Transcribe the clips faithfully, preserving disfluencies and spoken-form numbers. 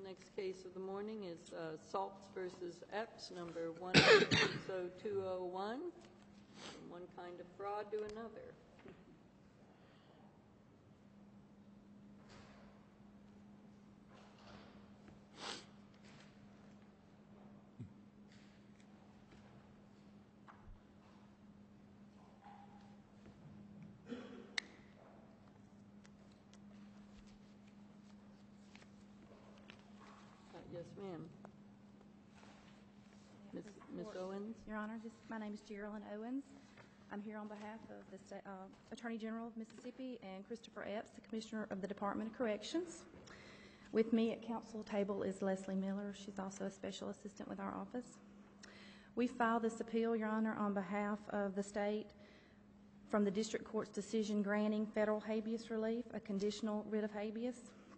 Next case of the morning is uh, Saltz versus Epps, number one six zero two zero one. From one kind of fraud to another. Yes, ma'am. Miz Miz Owens? Your Honor, this, my name is Geraldine Owens. I'm here on behalf of the State, uh, Attorney General of Mississippi and Christopher Epps, the Commissioner of the Department of Corrections. With me at council table is Leslie Miller. She's also a special assistant with our office. We filed this appeal, Your Honor, on behalf of the state from the district court's decision granting federal habeas relief, a conditional writ of habeas.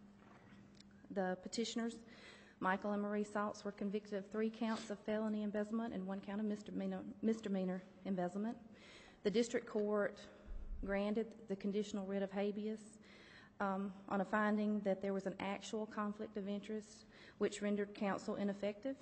The petitioners, Michael and Marie Saltz, were convicted of three counts of felony embezzlement and one count of misdemeanor, misdemeanor embezzlement. The district court granted the conditional writ of habeas um, on a finding that there was an actual conflict of interest which rendered counsel ineffective.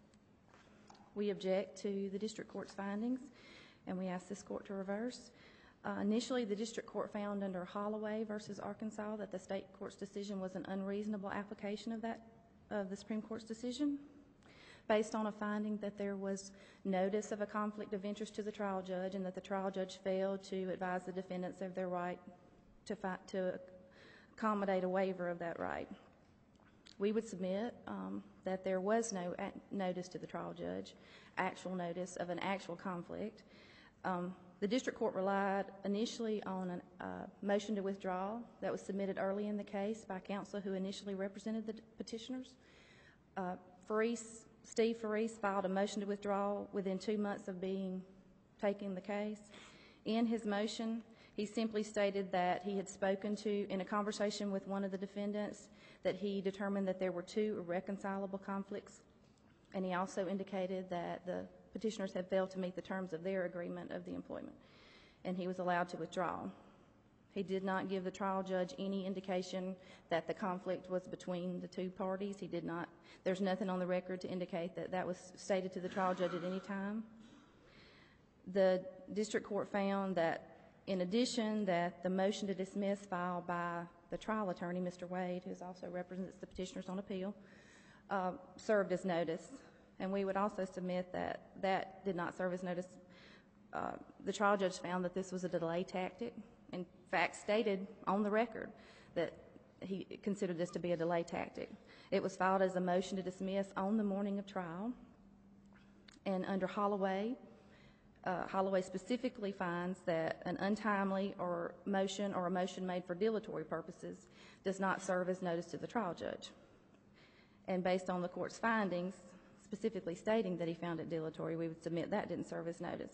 We object to the district court's findings and we ask this court to reverse. Uh, initially, the district court found under Holloway versus Arkansas that the state court's decision was an unreasonable application of that of the Supreme Court's decision, based on a finding that there was notice of a conflict of interest to the trial judge and that the trial judge failed to advise the defendants of their right to, fi to accommodate a waiver of that right. We would submit um, that there was no notice to the trial judge, actual notice of an actual conflict. Um, the district court relied initially on a uh, motion to withdraw that was submitted early in the case by counsel who initially represented the petitioners. Uh, Faris, Steve Faris filed a motion to withdraw within two months of being taking the case. In his motion, he simply stated that he had spoken to, in a conversation with one of the defendants, that he determined that there were two irreconcilable conflicts, and he also indicated that the petitioners had failed to meet the terms of their agreement of the employment, and he was allowed to withdraw. He did not give the trial judge any indication that the conflict was between the two parties. He did not. There's nothing on the record to indicate that that was stated to the trial judge at any time. The district court found that, in addition, that the motion to dismiss filed by the trial attorney, Mister Wade, who also represents the petitioners on appeal, uh, served as notice. And we would also submit that that did not serve as notice. Uh, the trial judge found that this was a delay tactic. In fact, stated on the record that he considered this to be a delay tactic. It was filed as a motion to dismiss on the morning of trial. And under Holloway, uh, Holloway specifically finds that an untimely or motion or a motion made for dilatory purposes does not serve as notice to the trial judge. And based on the court's findings, specifically stating that he found it dilatory, we would submit that didn't serve as notice.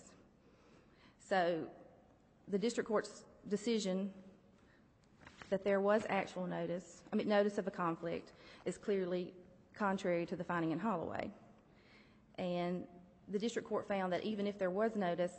So the district court's decision that there was actual notice, I mean notice of a conflict, is clearly contrary to the finding in Holloway. And the district court found that even if there was notice,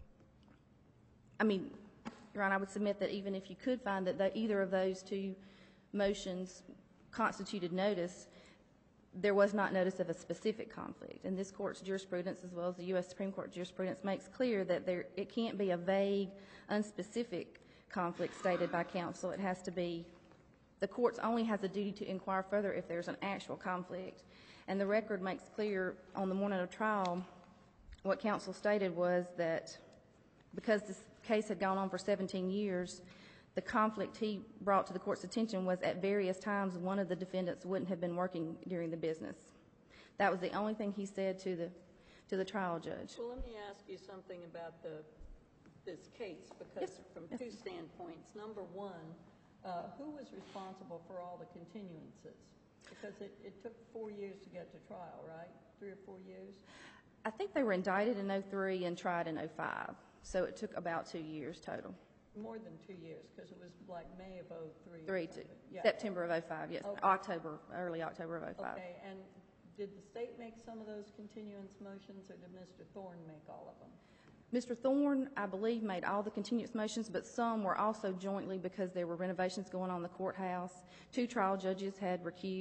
I mean, Your Honor, I would submit that even if you could find that the, either of those two motions constituted notice, there was not notice of a specific conflict. And this court's jurisprudence, as well as the U S Supreme Court jurisprudence, makes clear that there, it can't be a vague, unspecific conflict stated by counsel. It has to be, the courts only has a duty to inquire further if there's an actual conflict. And the record makes clear on the morning of trial, what counsel stated was that because this case had gone on for seventeen years, the conflict he brought to the court's attention was at various times one of the defendants wouldn't have been working during the business. That was the only thing he said to the to the trial judge. Well, let me ask you something about the this case, because yes. from yes. two standpoints. Number one, uh, who was responsible for all the continuances? Because it, it took four years to get to trial, right? Three or four years? I think they were indicted in oh three and tried in oh five, so it took about two years total. More than two years, because it was like May of oh three. Three, two. Yeah. September of oh five, yes. Okay. October, early October of oh five. Okay, and did the state make some of those continuance motions, or did Mister Thorne make all of them? Mister Thorne, I believe, made all the continuance motions, but some were also jointly because there were renovations going on in the courthouse. Two trial judges had recused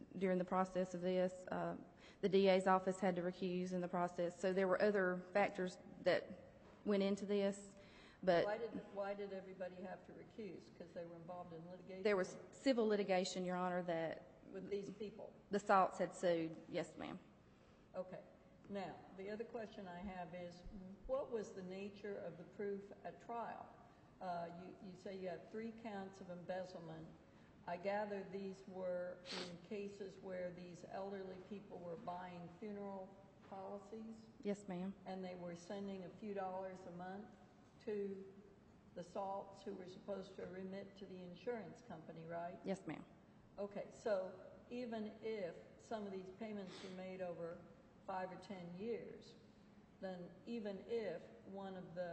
during the process of this. Uh, the D A's office had to recuse in the process. So there were other factors that went into this. But Why did, why did everybody have to recuse? Because they were involved in litigation? there was civil litigation, Your Honor, that With these people? the Salts had sued. Yes, ma'am. Okay. Now, the other question I have is, what was the nature of the proof at trial? Uh, you, you say you have three counts of embezzlement. I gather these were in cases where these elderly people were buying funeral policies, Yes, ma'am. and they were sending a few dollars a month to the Salts, who were supposed to remit to the insurance company, right? Yes, ma'am. Okay, so even if some of these payments were made over five or ten years, then even if one of the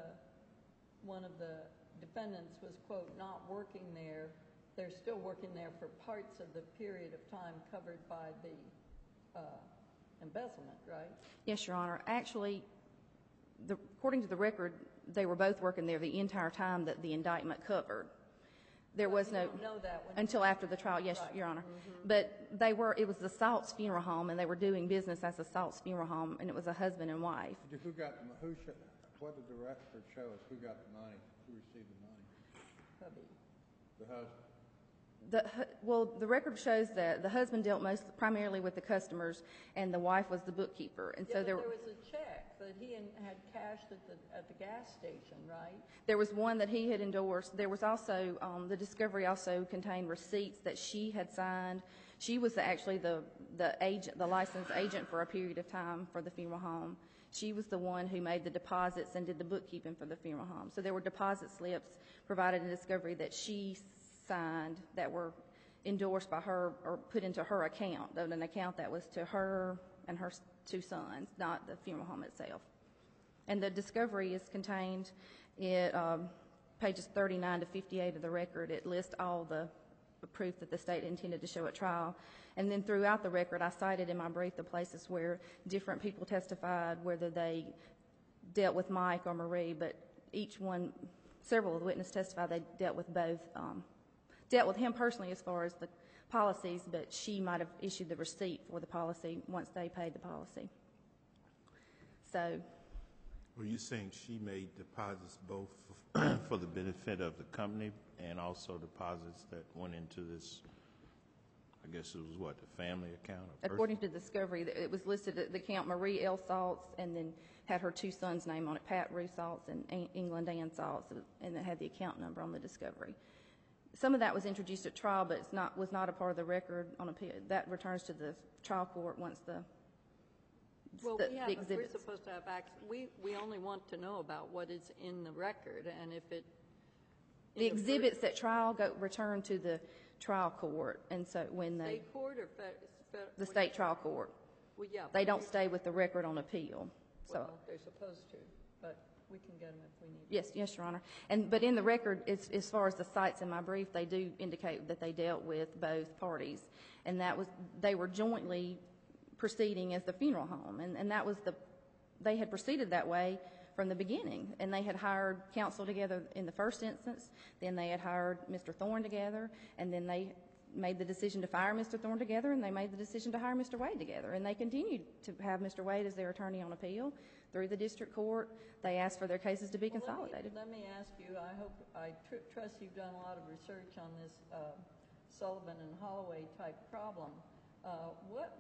one of the defendants was, quote, not working there, they're still working there for parts of the period of time covered by the uh, embezzlement, right? Yes, Your Honor. Actually, the, according to the record, they were both working there the entire time that the indictment covered. There was You no don't know that when until after the trial. Yes, Right. Your Honor. Mhm. But they were. It was the Salts Funeral Home, and they were doing business as the Salts Funeral Home, and it was a husband and wife. Who got the, mo- who, sh- what did the record show us? Who got the money? Who received the money? Hubby. The husband. The, hu- well, the record shows that the husband dealt most primarily with the customers, and the wife was the bookkeeper. And Yeah, so but there, there was a check that he in- had cashed at the at the gas station, right? there was one that he had endorsed. There was also um, the discovery also contained receipts that she had signed. She was the, actually the the agent, the licensed agent for a period of time for the funeral home. She was the one who made the deposits and did the bookkeeping for the funeral home. So there were deposit slips provided in discovery that she signed that were endorsed by her or put into her account, though an account that was to her and her s- two sons, not the funeral home itself. And the discovery is contained in um, pages thirty-nine to fifty-eight of the record. It lists all the the proof that the state intended to show at trial. And then throughout the record, I cited in my brief the places where different people testified, whether they dealt with Mike or Marie, but each one, several of the witnesses testified they dealt with both, um, dealt with him personally as far as the policies, but she might have issued the receipt for the policy once they paid the policy. So, Were you saying she made deposits both for the benefit of the company and also deposits that went into this, I guess it was what, the family account? or according to the discovery, it was listed at the account Marie L. Salts, and then had her two sons' name on it, Pat Rue Salts and An- England Ann Salts, and it had the account number on the discovery. Some of that was introduced at trial, but it's not was not a part of the record on appeal. That returns to the trial court once the Well, the, we the have, we're exhibits. supposed to have access, we, we only want to know about what is in the record, and if it. The in fir- exhibits at trial go return to the trial court, and so when they State court or fed, fed? the state trial court, Well, yeah. they don't stay with the record on appeal. So. Well, they're supposed to, but we can get them if we need. Yes, yes, Your Honor. And, but in the record, as, as far as the sites in my brief, they do indicate that they dealt with both parties. And that was, they were jointly proceeding as the funeral home. And, and that was the, they had proceeded that way from the beginning. And they had hired counsel together in the first instance. Then they had hired Mister Thorne together. And then they made the decision to fire Mister Thorne together. And they made the decision to hire Mister Wade together. And they continued to have Mister Wade as their attorney on appeal through the district court. They asked for their cases to be Well, let me- consolidated. Let me ask you, I hope, I tr- trust you've done a lot of research on this uh, Sullivan and Holloway type problem. Uh, What,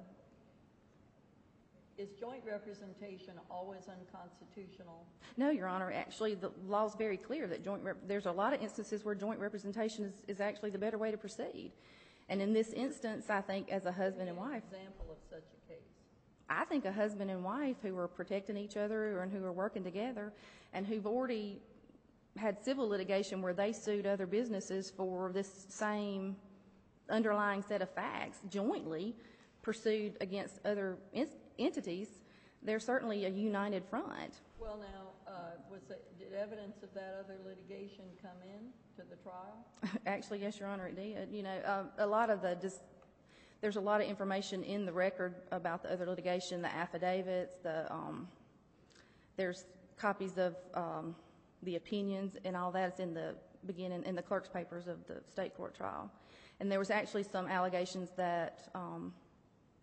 is joint representation always unconstitutional? No, Your Honor. Actually, the law's very clear that joint, rep- there's a lot of instances where joint representation is, is actually the better way to proceed. And in this instance, I think as a husband and Give me wife, an example of such a case. I think a husband and wife who are protecting each other and who are working together and who've already had civil litigation where they sued other businesses for this same underlying set of facts jointly pursued against other in- entities, they're certainly a united front. Well, now, uh, was it, did evidence of that other litigation come in to the trial? Actually, yes, Your Honor, it did. You know, um, a lot of the, dis- there's a lot of information in the record about the other litigation, the affidavits, the, um, there's copies of um, the opinions and all that is in the beginning, in the clerk's papers of the state court trial. And there was actually some allegations that um,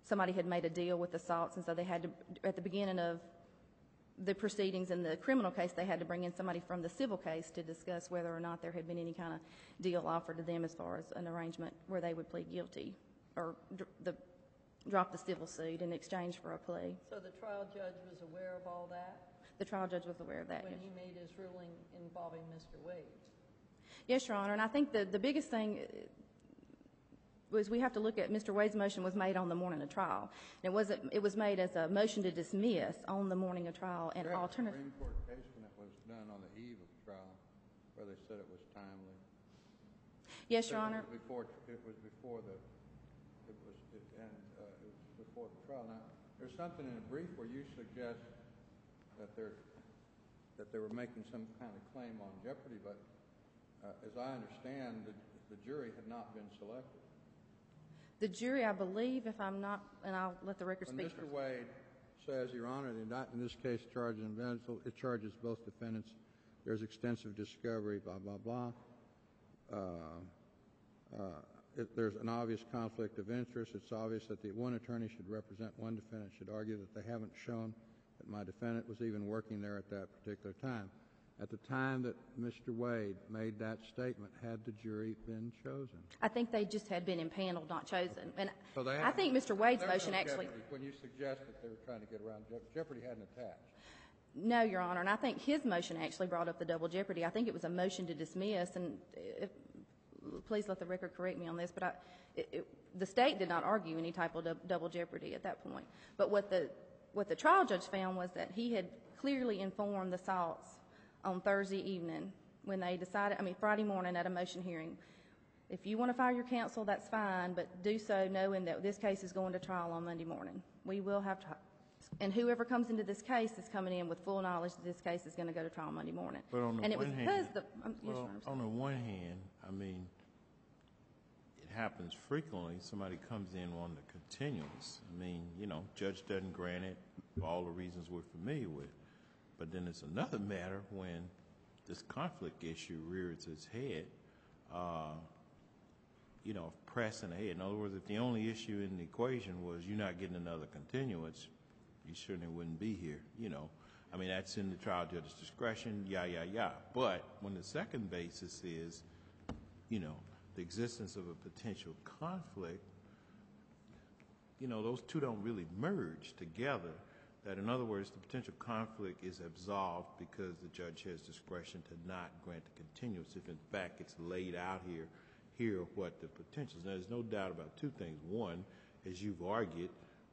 somebody had made a deal with the Salts, and so they had to, at the beginning of the proceedings in the criminal case, they had to bring in somebody from the civil case to discuss whether or not there had been any kind of deal offered to them as far as an arrangement where they would plead guilty or dr- the, drop the civil suit in exchange for a plea. So the trial judge was aware of all that The trial judge was aware of that. when Yes. he made his ruling involving Mister Wade? Yes, Your Honor, and I think the, the biggest thing uh, was we have to look at Mister Wade's motion was made on the morning of trial. And it wasn't, it was made as a motion to dismiss on the morning of trial and We had a alternative. Supreme Court case when it was done on the eve of trial, where they said it was timely. Yes, Your It Honor. was before, it was before the, it was, it- and uh, it was before the trial. Now, there's something in the brief where you suggest that they're, that they were making some kind of claim on jeopardy, but uh, as I understand, the, the jury had not been selected. The jury, I believe, if I'm not, and I'll let the record When speak. Mister for- Wade says, Your Honor, the indictment in this case charges, it charges both defendants, there's extensive discovery, blah, blah, blah. Uh, uh, it, there's an obvious conflict of interest. It's obvious that the one attorney should represent one defendant, should argue that they haven't shown that my defendant was even working there at that particular time. At the time that Mister Wade made that statement, had the jury been chosen? I think they just had been impaneled, not chosen. And So they I hadn't- think Mister Wade's There's motion no actually, jeopardy. When you suggest that they were trying to get around jeopardy, jeopardy hadn't attached. no, Your Honor, and I think his motion actually brought up the double jeopardy. I think it was a motion to dismiss, and if, please let the record correct me on this, but I, it, it, the state did not argue any type of dou- double jeopardy at that point. But what the, what the trial judge found was that he had clearly informed the Salts on Thursday evening when they decided, I mean, Friday morning at a motion hearing, if you want to fire your counsel, that's fine, but do so knowing that this case is going to trial on Monday morning. We will have to, and whoever comes into this case is coming in with full knowledge that this case is going to go to trial Monday morning. But on the And it was one because hand, the, um, yes, Your well, Honor, I'm on the one hand, I mean, it happens frequently. Somebody comes in on the continuance. I mean, you know, judge doesn't grant it for all the reasons we're familiar with. But then it's another matter when this conflict issue rears its head, uh, you know, pressing ahead. In other words, if the only issue in the equation was you're not getting another continuance, you certainly wouldn't be here, you know. I mean, that's in the trial judge's discretion, yeah, yeah, yeah. But when the second basis is, you know, the existence of a potential conflict, you know, those two don't really merge together. That, in other words, the potential conflict is absolved because the judge has discretion to not grant the continuance if, in fact, it's laid out here, here are what the potentials. Now, there's no doubt about two things. One, as you've argued,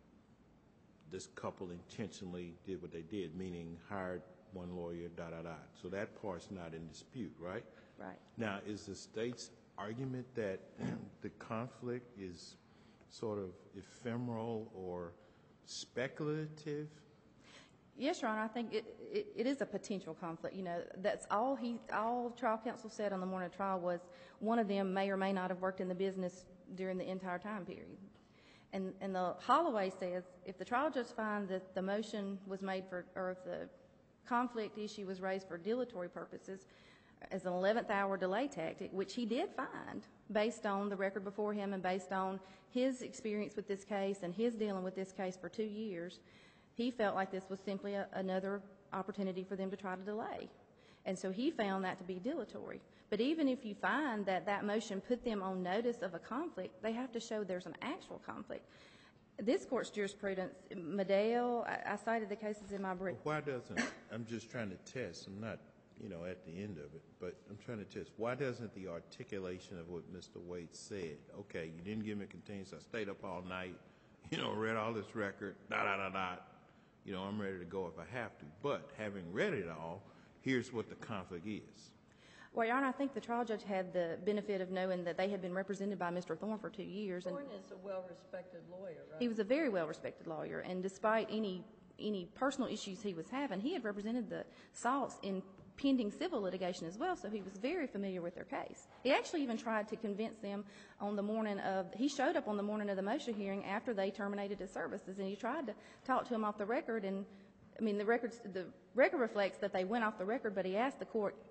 this couple intentionally did what they did, meaning hired one lawyer, da, da, da. So that part's not in dispute, right? Right. Now, is the state's argument that the conflict is sort of ephemeral or speculative? Yes, Your Honor, I think it, it, it is a potential conflict. You know, that's all he, all trial counsel said on the morning of trial was one of them may or may not have worked in the business during the entire time period. And, and the Holloway says if the trial judge finds that the motion was made for, or if the conflict issue was raised for dilatory purposes as an eleventh hour delay tactic, which he did find based on the record before him and based on his experience with this case and his dealing with this case for two years, he felt like this was simply a, another opportunity for them to try to delay. And so he found that to be dilatory. But even if you find that that motion put them on notice of a conflict, they have to show there's an actual conflict. This court's jurisprudence, Medell, I, I cited the cases in my brief. Why doesn't, I'm just trying to test, I'm not, you know, at the end of it, but I'm trying to test, why doesn't the articulation of what Mister Wade said, okay, you didn't give me a continuance, I stayed up all night, you know, read all this record, da, da, da, da, you know, I'm ready to go if I have to. But having read it all, here's what the conflict is. Well, Your Honor, I think the trial judge had the benefit of knowing that they had been represented by Mister Thorne for two years. And Thorne is a well-respected lawyer, right? he was a very well-respected lawyer, and despite any any personal issues he was having, he had represented the Salts in pending civil litigation as well, so he was very familiar with their case. He actually even tried to convince them on the morning of, he showed up on the morning of the motion hearing after they terminated his services, and he tried to talk to him off the record, and I mean, the records, the record reflects that they went off the record, but he asked the court,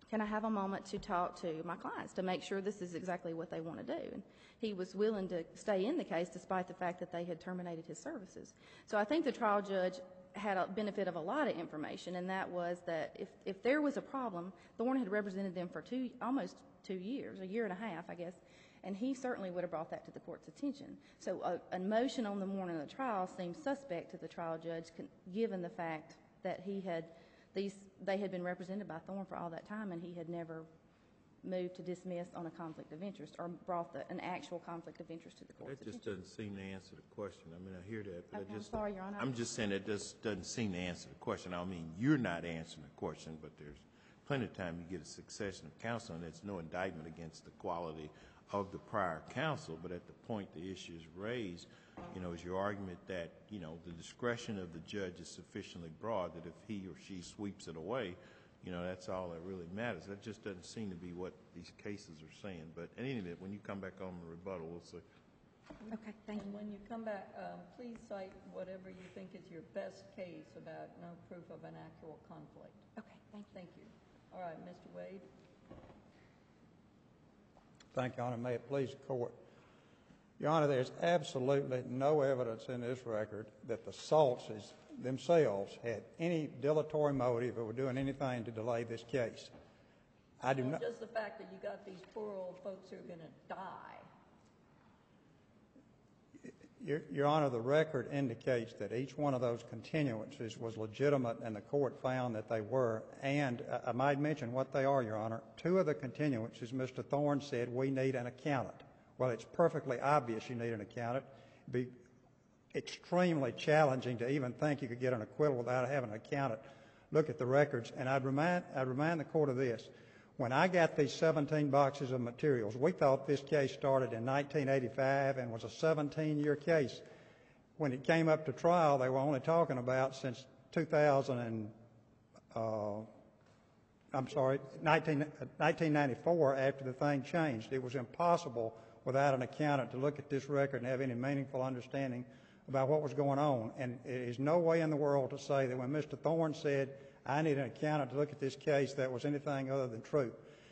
can I have a moment to talk to my clients to make sure this is exactly what they want to do? And he was willing to stay in the case despite the fact that they had terminated his services. So I think the trial judge had a benefit of a lot of information, and that was that if, if there was a problem, Thorne had represented them for two, almost two years, a year and a half, I guess, and he certainly would have brought that to the court's attention. So a, a motion on the morning of the trial seemed suspect to the trial judge, con- given the fact that he had these, they had been represented by Thorne for all that time, and he had never moved to dismiss on a conflict of interest or brought the, an actual conflict of interest to the court's That just attention. doesn't seem to answer the question. I mean, I hear that, but Okay, I I'm just... sorry, Your Honor. I'm just saying it just doesn't seem to answer the question. I mean, you're not answering the question, but there's plenty of time you get a succession of counsel, and there's no indictment against the quality of the prior counsel, but at the point the issue is raised, you know, is your argument that, you know, the discretion of the judge is sufficiently broad that if he or she sweeps it away, you know, that's all that really matters. That just doesn't seem to be what these cases are saying. But in any event, when you come back on the rebuttal, we'll see. Okay, thank you. And when you come back, um, please cite whatever you think is your best case about no proof of an actual conflict. Okay, thank you. Thank you. All right, Mister Wade. Thank you, Your Honor. May it please the court. Your Honor, there's absolutely no evidence in this record that the Saltzes themselves had any dilatory motive or were doing anything to delay this case. I do Well, not. just the fact that you got these poor old folks who are going to die. Your, Your Honor, the record indicates that each one of those continuances was legitimate, and the court found that they were. And uh, I might mention what they are, Your Honor. Two of the continuances, Mister Thorne said, we need an accountant. Well, it's perfectly obvious you need an accountant. It'd be extremely challenging to even think you could get an acquittal without having an accountant look at the records. And I'd remind, I'd remind the court of this. When I got these seventeen boxes of materials, we thought this case started in nineteen eighty-five and was a seventeen-year case. When it came up to trial, they were only talking about since two thousand and, uh, I'm sorry, nineteen ninety-four after the thing changed. It was impossible without an accountant to look at this record and have any meaningful understanding about what was going on. And there is no way in the world to say that when Mister Thorne said, I need an accountant to look at this case, that was anything other than true.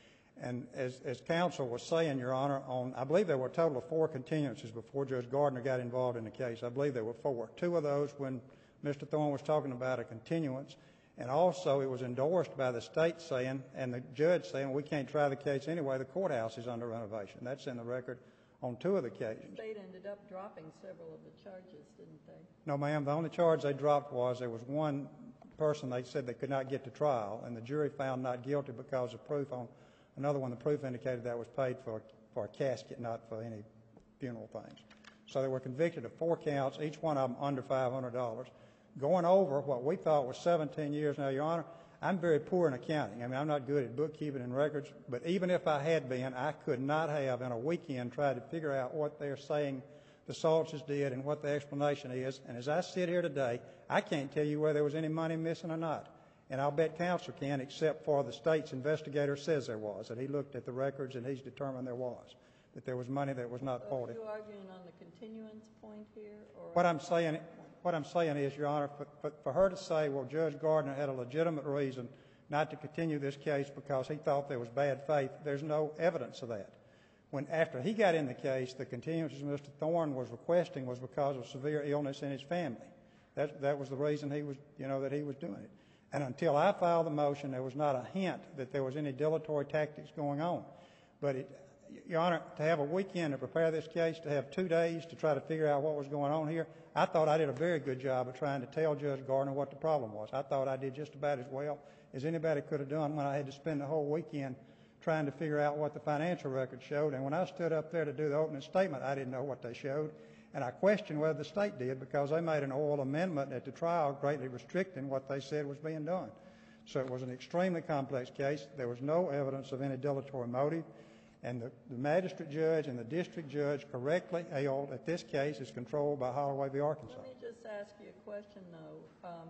And as, as counsel was saying, Your Honor, on, I believe there were a total of four continuances before Judge Gardner got involved in the case. I believe there were four. Two of those when Mister Thorne was talking about a continuance, and also it was endorsed by the state saying, and the judge saying, we can't try the case anyway, the courthouse is under renovation. That's in the record on two of the occasions. The state ended up dropping several of the charges, didn't they? No, ma'am. The only charge they dropped was there was one person they said they could not get to trial, and the jury found not guilty because of proof on another one. The proof indicated that was paid for, for a casket, not for any funeral things. So they were convicted of four counts, each one of them under five hundred dollars. Going over what we thought was seventeen years. Now, Your Honor, I'm very poor in accounting. I mean, I'm not good at bookkeeping and records, but even if I had been, I could not have in a weekend tried to figure out what they're saying the Saltzes did and what the explanation is. And as I sit here today, I can't tell you whether there was any money missing or not. And I'll bet counsel can, except for the state's investigator says there was, that he looked at the records and he's determined there was, that there was money that was not So faulty. are you arguing on the continuance point here? Or What I'm saying, what I'm saying is, Your Honor, for, for, for her to say, well, Judge Gardner had a legitimate reason not to continue this case because he thought there was bad faith, there's no evidence of that. When after he got in the case, the continuance Mister Thorne was requesting was because of severe illness in his family. That, that was the reason he was, you know, that he was doing it. And until I filed the motion, there was not a hint that there was any dilatory tactics going on. But, it, Your Honor, to have a weekend to prepare this case, to have two days to try to figure out what was going on here, I thought I did a very good job of trying to tell Judge Gardner what the problem was. I thought I did just about as well as anybody could have done when I had to spend the whole weekend trying to figure out what the financial records showed. And when I stood up there to do the opening statement, I didn't know what they showed. And I questioned whether the state did because they made an oral amendment at the trial greatly restricting what they said was being done. So it was an extremely complex case. There was no evidence of any dilatory motive. And the, the magistrate judge and the district judge correctly held that this case is controlled by Holloway v. Arkansas. Let me just ask you a question, though. Um,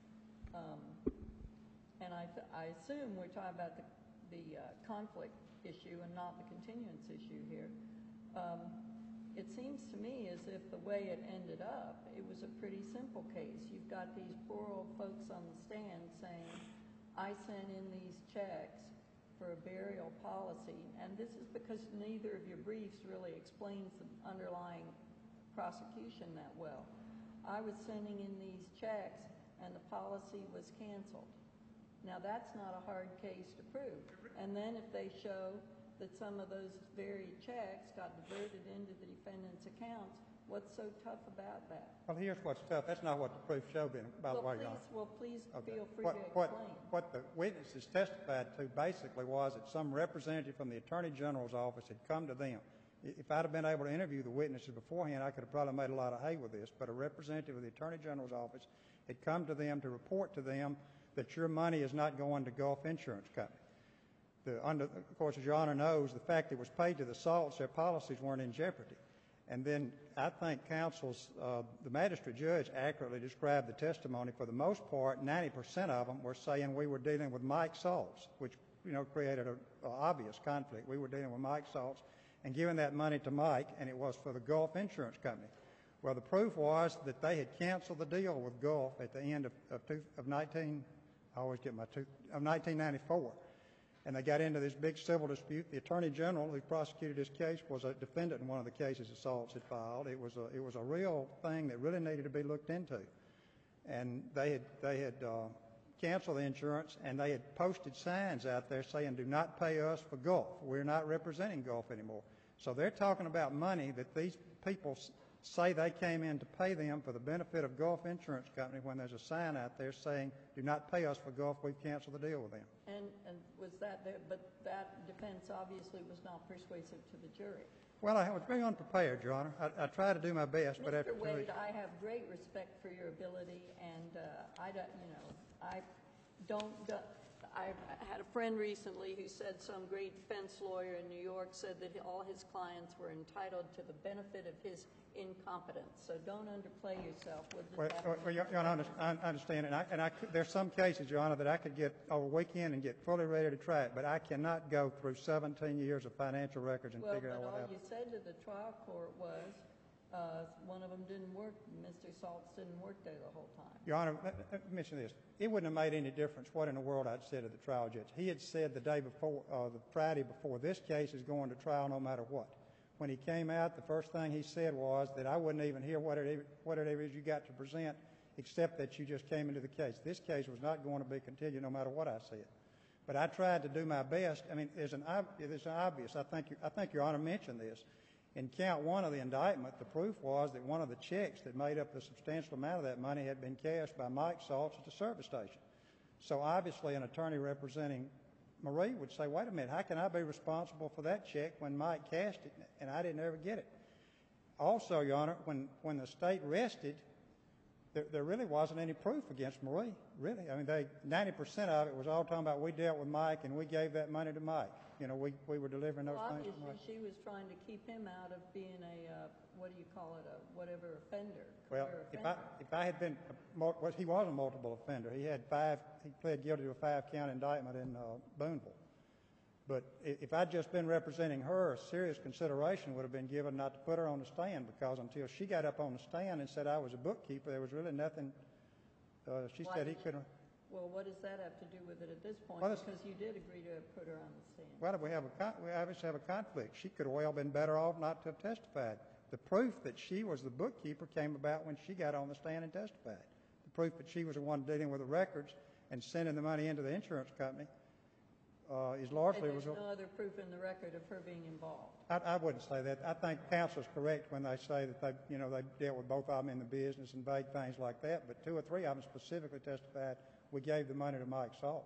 um, and I, th- I assume we're talking about the, the uh, conflict issue and not the continuance issue here. Um, it seems to me as if the way it ended up, it was a pretty simple case. You've got these poor old folks on the stand saying, I sent in these checks for a burial policy, and this is because neither of your briefs really explains the underlying prosecution that well. I was sending in these checks and the policy was canceled. Now that's not a hard case to prove. And then if they show that some of those very checks got diverted into the defendant's accounts, what's so tough about that? Well, here's what's tough. That's not what the proof showed, in, by the Well, way, Your please, Honor. well, please Okay. feel free what, to what, explain. what the witnesses testified to basically was that some representative from the Attorney General's office had come to them. I- If I'd have been able to interview the witnesses beforehand, I could have probably made a lot of hay with this, but a representative of the Attorney General's office had come to them to report to them that your money is not going to Gulf Insurance Company. The, under, of course, as Your Honor knows, the fact it was paid to the Salts, their policies weren't in jeopardy. And then I think counsel's, uh, the magistrate judge accurately described the testimony. For the most part, ninety percent of them were saying we were dealing with Mike Salts, which, you know, created an obvious conflict. We were dealing with Mike Salts and giving that money to Mike, and it was for the Gulf Insurance Company. Well, the proof was that they had canceled the deal with Gulf at the end of, of, two, of nineteen, I always get my two, of nineteen ninety-four. And they got into this big civil dispute. The Attorney General who prosecuted this case was a defendant in one of the cases that Salts had filed. It was a, it was a real thing that really needed to be looked into. And they had, they had uh, canceled the insurance, and they had posted signs out there saying, do not pay us for Gulf. We're not representing Gulf anymore. So they're talking about money that these people say they came in to pay them for the benefit of Gulf Insurance Company when there's a sign out there saying, do not pay us for Gulf, we've canceled the deal with them. And, and was that there, but that defense obviously was not persuasive to the jury. Well, I was very unprepared, Your Honor. I, I tried to do my best, but after Mister two Wade, weeks... I have great respect for your ability, and uh, I don't, you know, I don't, do, I've had a friend recently who said some great defense lawyer in New York said that all his clients were entitled to the benefit of his incompetence. So don't underplay yourself with the Well, well, well, Your Your Honor, I I understand, and I, and I could, there's some cases, Your Honor, that I could get over a weekend and get fully ready to try it, but I cannot go through seventeen years of financial records and Well, figure out but what all happened. you said to the trial court was uh, one of them didn't work. Mister Salts didn't work there the whole time. Your Honor, let, let me mention this. It wouldn't have made any difference what in the world I'd said to the trial judge. He had said the day before, uh, the Friday before, this case is going to trial no matter what. When he came out, the first thing he said was that I wouldn't even hear what it, what it is you got to present, except that you just came into the case. This case was not going to be continued no matter what I said. But I tried to do my best. I mean, there's an, there's an obvious. I think, I think Your Honor mentioned this. In count one of the indictment, the proof was that one of the checks that made up the substantial amount of that money had been cashed by Mike Salts at the service station. So obviously an attorney representing Marie would say, wait a minute, how can I be responsible for that check when Mike cashed it and I didn't ever get it? Also, Your Honor, when, when the state rested, there, there really wasn't any proof against Marie, really. I mean, they, ninety percent of it was all talking about we dealt with Mike and we gave that money to Mike. You know, we, we were delivering those Well, things to obviously, Mike. she was trying to keep him out of being a, uh, what do you call it, a whatever offender, Well, career if I, offender. if I had been, a mul- well, he was a multiple offender. He had five, he pled guilty to a five-count indictment in uh, Booneville. But i- if I'd just been representing her, a serious consideration would have been given not to put her on the stand, because until she got up on the stand and said I was a bookkeeper, there was really nothing, uh, she Why said he didn't- couldn't. Well, what does that have to do with it at this point? Well, it's- Because you did agree to put her on the stand. Well, we have a con- we obviously have a conflict. She could have well been better off not to have testified. The proof that she was the bookkeeper came about when she got on the stand and testified. The proof that she was the one dealing with the records and sending the money into the insurance company uh, is largely And was. there's no other proof in the record of her being involved. I, I wouldn't say that. I think counsel's correct when they say that they, you know, they dealt with both of them in the business and vague things like that. But two or three of them specifically testified we gave the money to Mike Salts.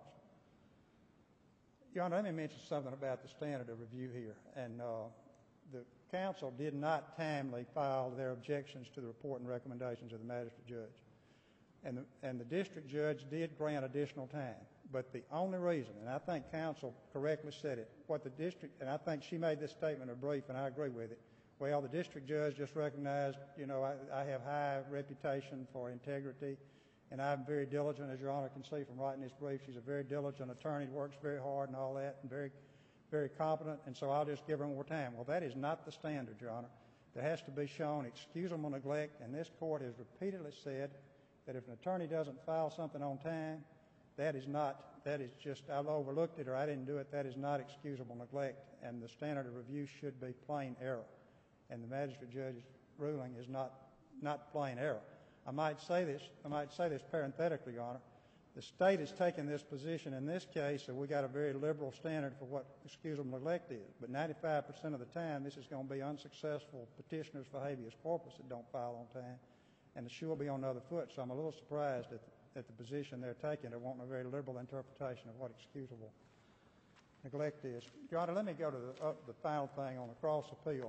Your Honor, let me mention something about the standard of review here. And uh, the counsel did not timely file their objections to the report and recommendations of the magistrate judge. And the, and the district judge did grant additional time. But the only reason, and I think counsel correctly said it, what the district, and I think she made this statement in brief, and I agree with it, well, the district judge just recognized, you know, I, I have high reputation for integrity, and I'm very diligent, as Your Honor can see from writing this brief. She's a very diligent attorney, works very hard and all that, and very, very competent, and so I'll just give her more time. Well, that is not the standard, Your Honor. There has to be shown excusable neglect, and this court has repeatedly said that if an attorney doesn't file something on time, that is not, that is just, I overlooked it or I didn't do it, that is not excusable neglect, and the standard of review should be plain error. And the magistrate judge's ruling is not, not plain error. I might say this, I might say this parenthetically, Your Honor. The state has taken this position in this case, so we got a very liberal standard for what excusable neglect is. But ninety-five percent of the time, this is going to be unsuccessful petitioners for habeas corpus that don't file on time, and the shoe will be on the other foot. So I'm a little surprised at the, at the position they're taking. They're wanting a very liberal interpretation of what excusable neglect is. Your Honor, let me go to the, uh, the final thing on the cross appeal.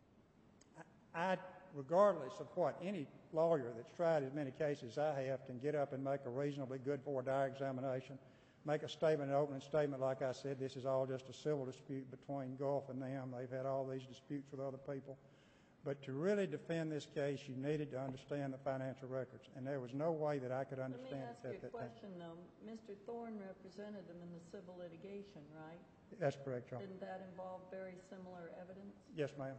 I, I regardless of what any lawyer that's tried as many cases as I have can get up and make a reasonably good voir dire examination, make a statement, an opening statement like I said, this is all just a civil dispute between Gulf and them. They've had all these disputes with other people. But to really defend this case, you needed to understand the financial records, and there was no way that I could understand it. Let me ask you a question, though. Mister Thorne represented them in the civil litigation, right? That's correct, Your Honor. Didn't that involve very similar evidence? Yes, ma'am.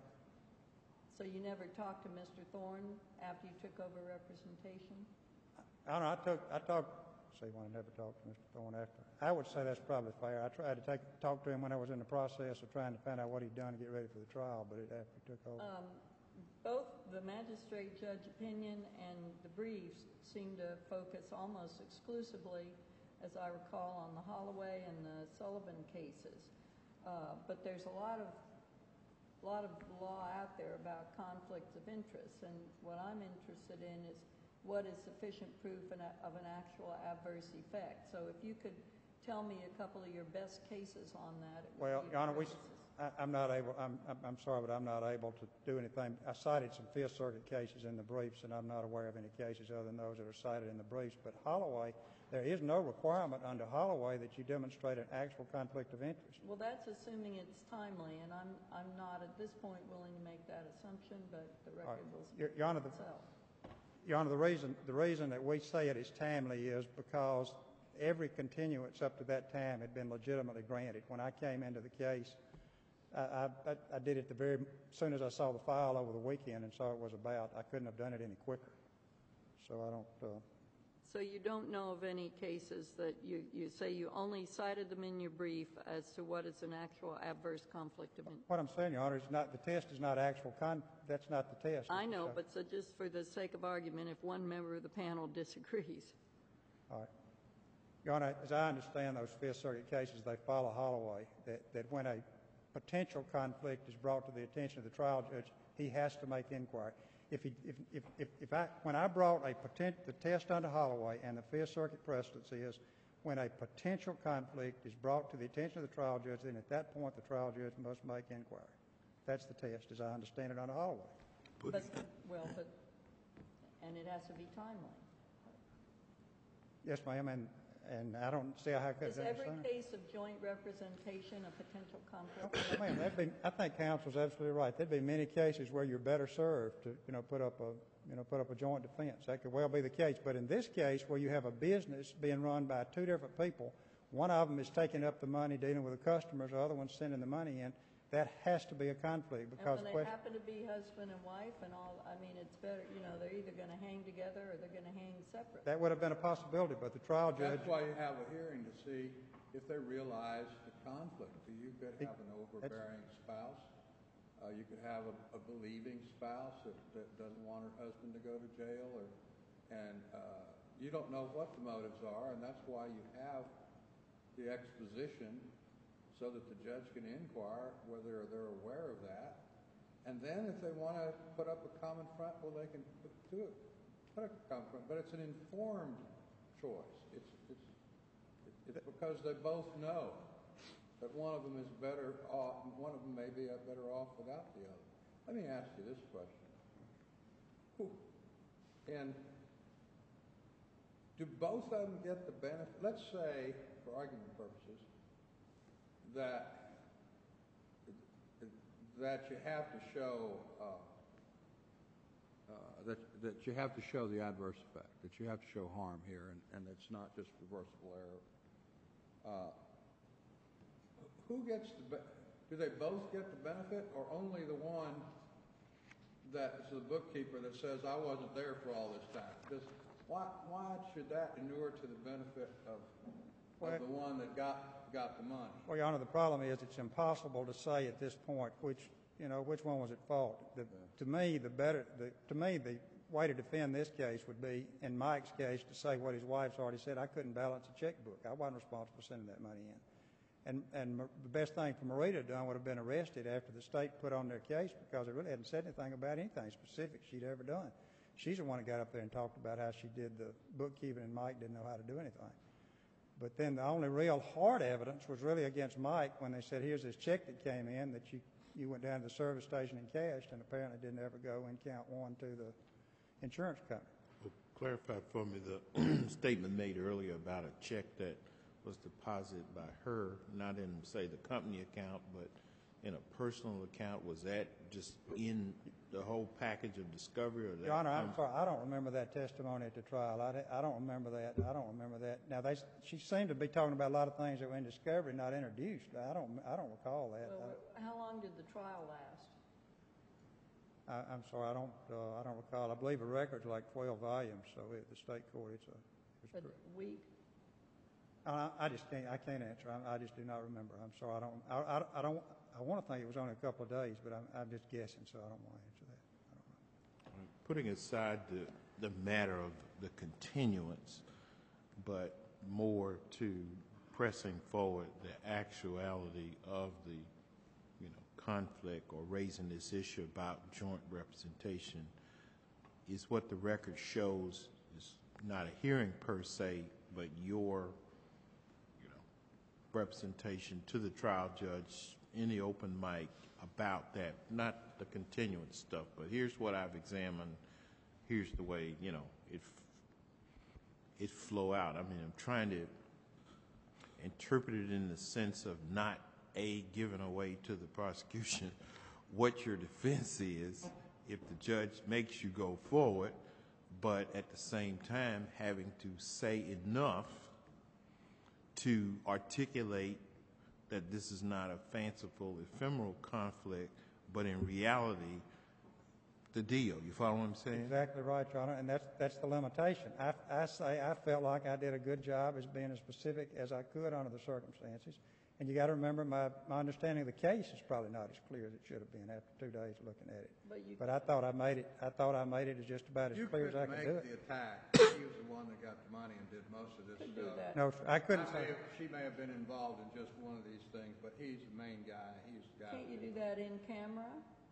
So you never talked to Mister Thorne after you took over representation? I don't know. I took, I talked, see, when I never talked to Mister Thorne after. I would say that's probably fair. I tried to take, talk to him when I was in the process of trying to find out what he'd done to get ready for the trial, but it after he took over. Um, both the magistrate judge opinion and the briefs seem to focus almost exclusively, as I recall, on the Holloway and the Sullivan cases. Uh, but there's a lot of A lot of law out there about conflicts of interest, and what I'm interested in is what is sufficient proof of an actual adverse effect. So if you could tell me a couple of your best cases on that. It would Well, be Your Honor, we, tremendous. I, I'm not able, I'm, I'm, I'm sorry, but I'm not able to do anything. I cited some Fifth Circuit cases in the briefs, and I'm not aware of any cases other than those that are cited in the briefs. But Holloway, there is no requirement under Holloway that you demonstrate an actual conflict of interest. Well, that's assuming it's timely, and I'm, I'm not at this point willing to make that assumption, but the record right. will Your- speak Your Honor, for the- itself. Your Honor, the reason, the reason that we say it is timely is because every continuance up to that time had been legitimately granted. When I came into the case, I, I, I did it the very soon as I saw the file over the weekend and saw it was about. I couldn't have done it any quicker. So I don't. Uh, So you don't know of any cases that you, you say you only cited them in your brief as to what is an actual adverse conflict of interest? what I'm saying, Your Honor, is not the test is not actual con. That's not the test. I know, So- but so just for the sake of argument, if one member of the panel disagrees. All right. Your Honor, as I understand those Fifth Circuit cases, they follow Holloway, that, that when a potential conflict is brought to the attention of the trial judge, he has to make inquiry. If, he, if, if, if, if I, when I brought a potent, the test under Holloway and the Fifth Circuit precedence is when a potential conflict is brought to the attention of the trial judge, then at that point the trial judge must make inquiry. That's the test, as I understand it under Holloway. But, well, but, and it has to be timely. Yes, ma'am, and, and I don't see how I could Is understand. every case of joint representation a potential conflict? Ma'am, that'd be, I think counsel's absolutely right. There'd be many cases where you're better served to, you know, put up a, you know, put up a joint defense. That could well be the case. But in this case, where you have a business being run by two different people, one of them is taking up the money, dealing with the customers, the other one's sending the money in, that has to be a conflict because. And when they question- happen to be husband and wife and all, I mean, it's better, you know, they're either going to hang together or they're going to hang separate. That would have been a possibility, but the trial judge. That's why you have a hearing to see if they realize the conflict. You could have an overbearing spouse. Uh, you could have a, a believing spouse that, that doesn't want her husband to go to jail, or, and uh, you don't know what the motives are, and that's why you have the exposition so that the judge can inquire whether they're aware of that. And then if they want to put up a common front, well, they can do it, put up a common front. But it's an informed choice. It's, it's, it's because they both know that one of them is better off, one of them may be better off without the other. Let me ask you this question. Whew. And do both of them get the benefit? Let's say, for argument purposes, that that you have to show uh, uh, that that you have to show the adverse effect, that you have to show harm here, and, and it's not just reversible error. Uh, who gets the be- do they both get the benefit, or only the one that's the bookkeeper that says I wasn't there for all this time? Does Why, why should that inure to the benefit of, Well- of the one that got, got the money? Well, Your Honor, the problem is it's impossible to say at this point which, you know, which one was at fault. The, to me, the better, the, to me, the way to defend this case would be, in Mike's case, to say what his wife's already said. I couldn't balance a checkbook. I wasn't responsible for sending that money in. And, and the best thing for Marita to done would have been arrested after the state put on their case, because they really hadn't said anything about anything specific she'd ever done. She's the one that got up there and talked about how she did the bookkeeping, and Mike didn't know how to do anything. But then the only real hard evidence was really against Mike when they said, here's this check that came in that you, you went down to the service station and cashed, and apparently didn't ever go in count one to the insurance company. Well, clarify for me the statement made earlier about a check that was deposited by her, not in, say, the company account, but in a personal account. Was that just in the whole package of discovery? Or that Your Honor, I'm comes- sorry, I don't remember that testimony at the trial. I, I don't remember that. I don't remember that. Now, they, she seemed to be talking about a lot of things that were in discovery, not introduced. I don't, I don't recall that. Well, how long did the trial last? I, I'm sorry, I don't, uh, I don't recall. I believe the record's like twelve volumes, so at the state court, it's a, it's A pretty, week? I, I just can't, I can't answer. I, I just do not remember. I'm sorry, I don't, I, I, I don't, I want to think it was only a couple of days, but I'm, I'm just guessing, so I don't want to answer that. I don't know. Putting aside the, the matter of the continuance, but more to pressing forward the actuality of the, you know, conflict or raising this issue about joint representation, is what the record shows is not a hearing per se, but your, you know, representation to the trial judge in the open mic about that, not the continuance stuff, but here's what I've examined, here's the way, you know, it it flow out. I mean, I'm trying to interpret it in the sense of not, A, giving away to the prosecution what your defense is if the judge makes you go forward, but at the same time having to say enough to articulate that this is not a fanciful, ephemeral conflict, but in reality, the deal. You follow what I'm saying? Exactly right, Your Honor, and that's, that's the limitation. I, I say I felt like I did a good job as being as specific as I could under the circumstances. And you got to remember, my, my understanding of the case is probably not as clear as it should have been after two days looking at it. But you, But I thought I made it, I thought I made it as just about as You clear as I couldn't could do make it. the attack. He was the one that got the money and did most of this could do stuff. that. No, I couldn't I say. may have- She may have been involved in just one of these things, but he's the main guy. He's the guy. Can't you do that in camera?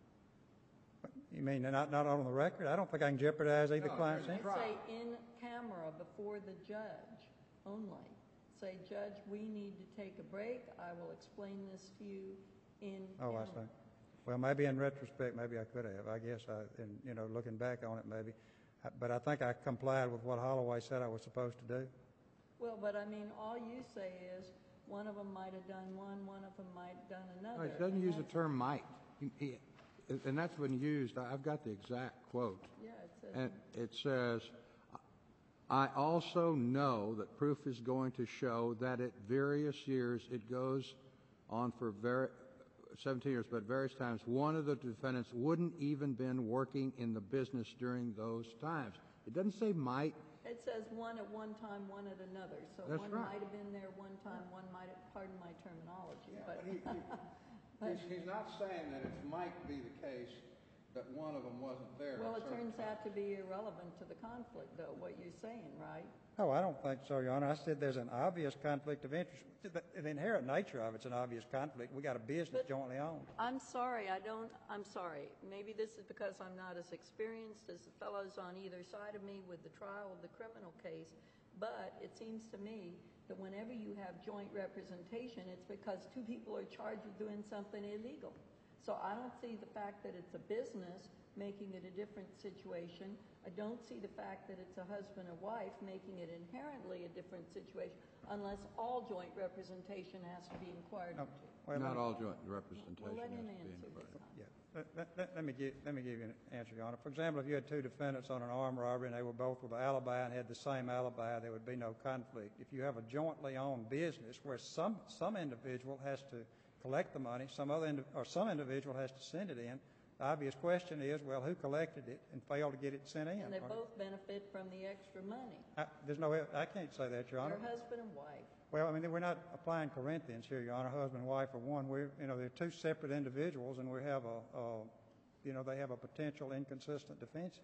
You mean not, not on the record? I don't think I can jeopardize either No, client's there's interest. Say in camera before the judge only. Say, Judge, we need to take a break. I will explain this to you in Oh, camera. I see. Well, maybe in retrospect, maybe I could have. I guess I, and, you know, looking back on it, maybe. I- But I think I complied with what Holloway said I was supposed to do. Well, but I mean, all you say is, one of them might have done one, one of them might have done another. No, it doesn't and use the that's- term might. He- he- And that's been used, I've got the exact quote. Yeah, it says. And it says, I also know that proof is going to show that at various years, it goes on for very, seventeen years, but various times, one of the defendants wouldn't even been working in the business during those times. It doesn't say might. It says one at one time, one at another. So That's one right. might have been there one time, one might have, pardon my terminology, but. He's, he's not saying that it might be the case that one of them wasn't there. Well, at it certain turns out to be irrelevant to the conflict, though, what you're saying, right? Oh, I don't think so, Your Honor. I said there's an obvious conflict of interest. The, the inherent nature of it's an obvious conflict. We got a business But- jointly owned. I'm sorry, I don't, I'm sorry. Maybe this is because I'm not as experienced as the fellows on either side of me with the trial of the criminal case, but it seems to me that whenever you have joint representation, it's because two people are charged with doing something illegal. So I don't see the fact that it's a business making it a different situation. I don't see the fact that it's a husband or wife making it inherently a different situation, unless all joint representation has to be inquired No, into. well, Not let- all joint representation Well, let has him to be answer this inquired. time. Yeah. Let, let- let- let me give, let me give you an answer, Your Honor. For example, if you had two defendants on an armed robbery and they were both with an alibi and had the same alibi, there would be no conflict. If you have a jointly owned business where some, some individual has to collect the money, some other, indi- or some individual has to send it in, The obvious question is, well, who collected it and failed to get it sent in? And they both benefit from the extra money, I, there's no, I can't say that, Your Honor. your husband and wife. Well, I mean, we're not applying Corinthians here, Your Honor, husband and wife are one. We're, you know, they're two separate individuals, and we have a, a you know, they have a potential inconsistent defenses.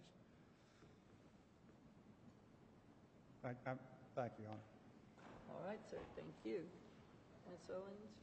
I, I, thank you, Your Honor. All right, sir, thank you. Miz Owens?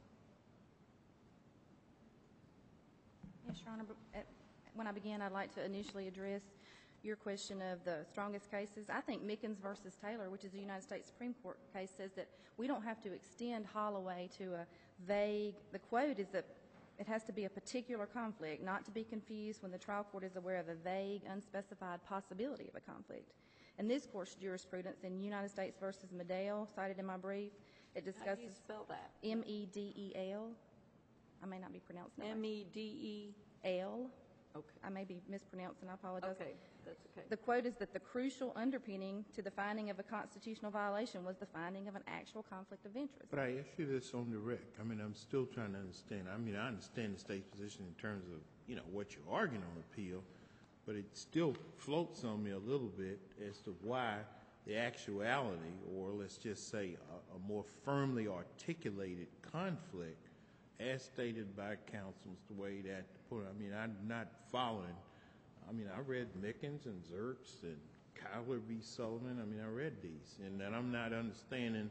Yes, Your Honor. but at- When I begin, I'd like to initially address your question of the strongest cases. I think Mickens versus Taylor, which is a United States Supreme Court case, says that we don't have to extend Holloway to a vague, the quote is that it has to be a particular conflict, not to be confused when the trial court is aware of a vague, unspecified possibility of a conflict. And this court's jurisprudence in United States versus Medell, cited in my brief, it How do you discusses spell that? M E D E L. I may not be pronouncing it M E D E? L. Okay, I may be mispronouncing, I apologize. okay, that's okay. The quote is that the crucial underpinning to the finding of a constitutional violation was the finding of an actual conflict of interest. But I ask you this on the rec. I mean, I'm still trying to understand. I mean, I understand the state's position in terms of, you know, what you're arguing on appeal, but it still floats on me a little bit as to why the actuality, or let's just say a, a more firmly articulated conflict, as stated by counsel, the way that, I mean, I'm not following. I mean, I read Mickens and Zerks and Kyler v. Sullivan. I mean, I read these, and that I'm not understanding.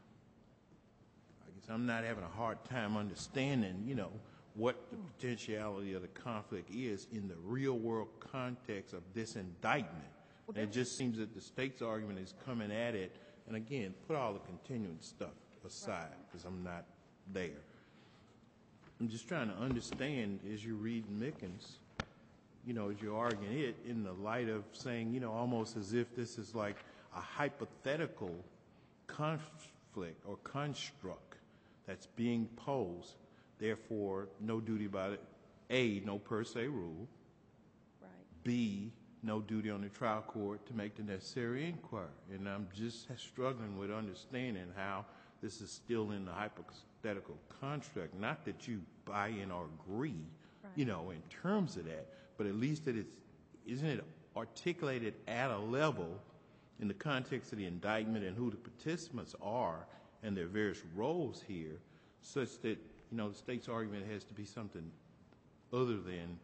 I guess I'm not having a hard time understanding, you know, what the potentiality of the conflict is in the real world context of this indictment. And it just seems that the state's argument is coming at it, and again, put all the continuing stuff aside, because I'm not there. I'm just trying to understand, as you read Mickens, you know, as you're arguing it, in the light of saying, you know, almost as if this is like a hypothetical conflict or construct that's being posed, therefore, no duty by the, A, no per se rule, Right. B, no duty on the trial court to make the necessary inquiry. And I'm just struggling with understanding how this is still in the hypothetical construct. Not that you buy in or agree, Right. you know, in terms of that, but at least that it's, isn't it articulated at a level in the context of the indictment and who the participants are and their various roles here, such that, you know, the state's argument has to be something other than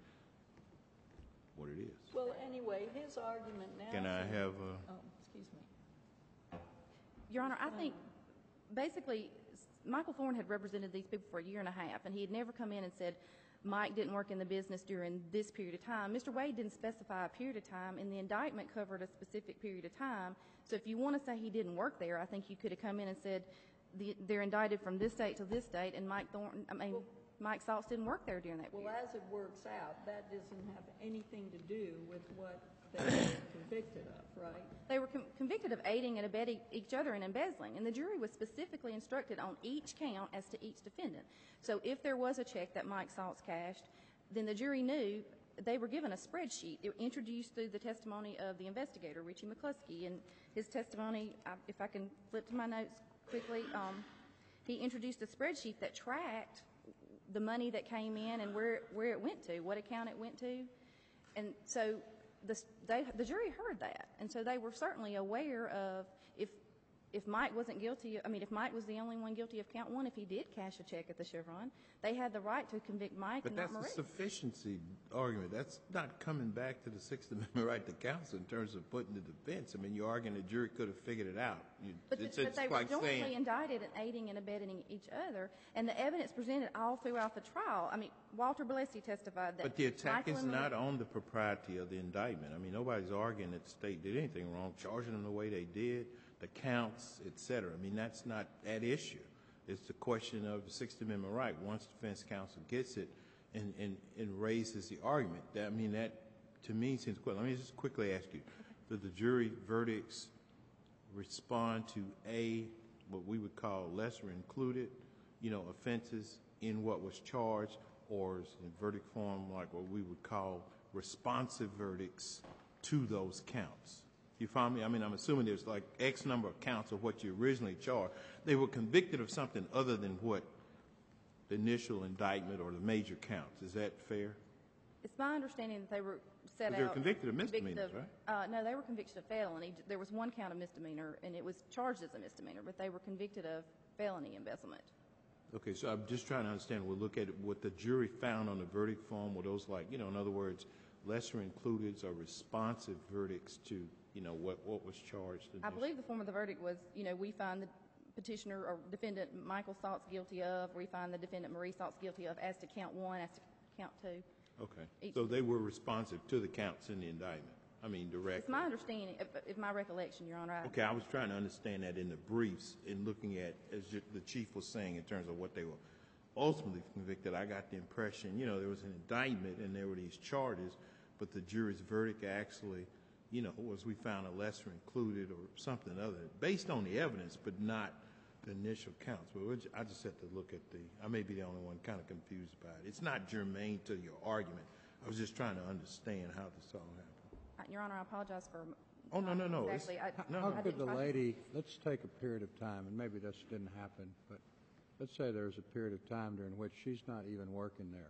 what it is. Well, anyway, his argument now. Can I have a... Oh, excuse me. Your Honor, I think basically s- Michael Thorne had represented these people for a year and a half, and he had never come in and said, Mike didn't work in the business during this period of time. Mister Wade didn't specify a period of time, and the indictment covered a specific period of time. So if you want to say he didn't work there, I think you could have come in and said the, they're indicted from this date to this date, and Mike Thornton, I mean, Mike Saltz didn't work there during that Well, period. as it works out, that doesn't have anything to do with what they were convicted of, right? They were com- convicted of aiding and abetting each other in embezzling, and the jury was specifically instructed on each count as to each defendant. So if there was a check that Mike Saltz cashed, then the jury knew they were given a spreadsheet. It was introduced through the testimony of the investigator, Richie McCluskey, and his testimony, I- if I can flip to my notes quickly, um, he introduced a spreadsheet that tracked the money that came in and where, where it went to, what account it went to. And so the, they, the jury heard that, and so they were certainly aware of if if Mike wasn't guilty, I mean, if Mike was the only one guilty of count one, if he did cash a check at the Chevron, they had the right to convict Mike But and not that's Marie. a sufficiency argument. That's not coming back to the Sixth Amendment right to counsel in terms of putting the defense. I mean, you're arguing the jury could have figured it out. You, But, it's but it's they were like jointly saying, indicted and aiding and abetting each other, and the evidence presented all throughout the trial. I mean, Walter Balesi testified that. but the attack Michael is and Marie- not on the propriety of the indictment. I mean, nobody's arguing that the state did anything wrong, charging them the way they did, the counts, et cetera. I mean, that's not at issue. It's the question of the Sixth Amendment right. Once defense counsel gets it and, and, and raises the argument, that, I mean, that to me seems quick. Let me just quickly ask you, did the jury verdicts respond to A, what we would call lesser included, you know, offenses in what was charged, or is in verdict form like what we would call responsive verdicts to those counts? You follow me? I mean, I'm assuming there's like X number of counts of what you originally charged. They were convicted of something other than what the initial indictment or the major counts. Is that fair? It's my understanding that they were set out. But they're convicted of convicted misdemeanors, of- Uh, no, they were convicted of felony. There was one count of misdemeanor, and it was charged as a misdemeanor, but they were convicted of felony embezzlement. Okay, so I'm just trying to understand, we'll look at it, what the jury found on the verdict form, were those like, you know, in other words, lesser included or responsive verdicts to, you know, what, what was charged? I believe the form of the verdict was, you know, we find the petitioner or defendant Michael Saltz guilty of, we find the defendant Marie Saltz guilty of as to count one, as to count two. Okay, Each- so they were responsive to the counts in the indictment, I mean, directly? It's my understanding, if, if my recollection, Your Honor. I- Okay, I was trying to understand that in the briefs, in looking at, as you- the chief was saying, in terms of what they were ultimately convicted, I got the impression, you know, there was an indictment and there were these charges, but the jury's verdict actually, you know, was we found a lesser included or something other, based on the evidence, but not the initial counts. But we'll ju- I just had to look at the, I may be the only one kind of confused about it. It's not germane to your argument. I was just trying to understand how this all happened. Uh, Your Honor, I apologize for. Oh, no, no, no. It's- Exactly. I- no, How no. I could the didn't- I- lady, let's take a period of time, and maybe this didn't happen, but let's say there's a period of time during which she's not even working there.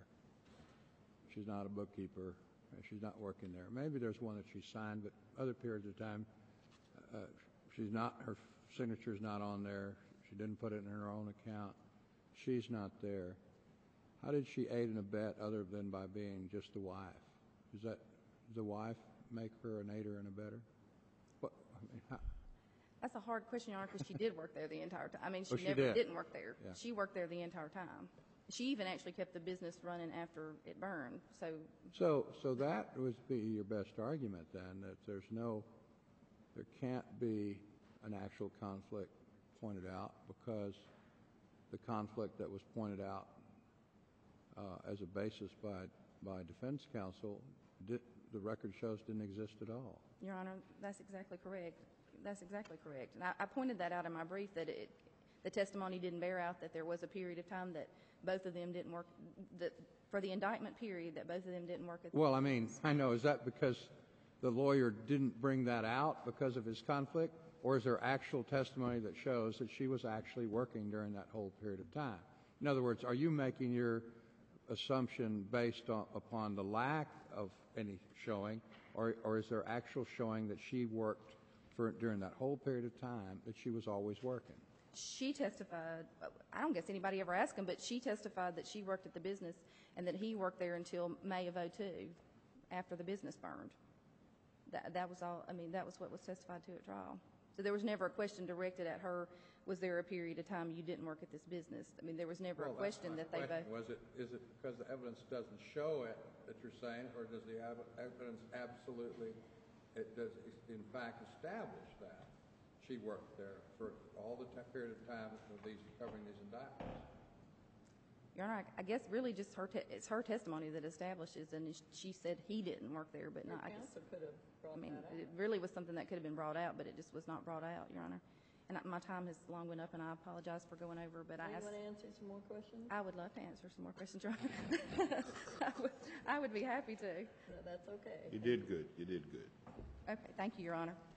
She's not a bookkeeper, and she's not working there. Maybe there's one that she signed, but other periods of time, uh, she's not, her signature's not on there. She didn't put it in her own account. She's not there. How did she aid and abet other than by being just a wife? Does that, does the wife make her an aider and abetter? What, I mean, how, That's a hard question, Your Honor, because she did work there the entire time. I mean, she Oh, she never did? didn't work there. Yeah. She worked there the entire time. She even actually kept the business running after it burned. So, So, so that would be your best argument then, that there's no, there can't be an actual conflict pointed out because the conflict that was pointed out uh, as a basis by, by defense counsel, di- the record shows didn't exist at all. Your Honor, that's exactly correct. That's exactly correct. And I, I pointed that out in my brief, that it, the testimony didn't bear out that there was a period of time that both of them didn't work, that for the indictment period, that both of them didn't work at the Well, I mean, I know, is that because the lawyer didn't bring that out because of his conflict? Or is there actual testimony that shows that she was actually working during that whole period of time? In other words, are you making your assumption based on, upon the lack of any showing, or, or is there actual showing that she worked for during that whole period of time, that she was always working? She testified, I don't guess anybody ever asked him, but she testified that she worked at the business and that he worked there until May of oh two, after the business burned. That, that was all, I mean, that was what was testified to at trial. So there was never a question directed at her, was there a period of time you didn't work at this business? I mean, there was never a question that they both... Was it, is it because the evidence doesn't show it that you're saying, or does the ev- evidence absolutely, it does in fact establish that she worked there for all the t- period of time of these, covering these indictments? Your Honor, I I guess really just her, te- it's her testimony that establishes, and she said he didn't work there, but Your not, I guess... counsel could have brought I mean, that out. it really was something that could have been brought out, but it just was not brought out, Your Honor. And I- my time has long went up, and I apologize for going over, but I Do you asked... want to answer some more questions? I would love to answer some more questions, Your Honor. I would, I would be happy to. No, that's okay. You did good, you did good. Okay, thank you, Your Honor.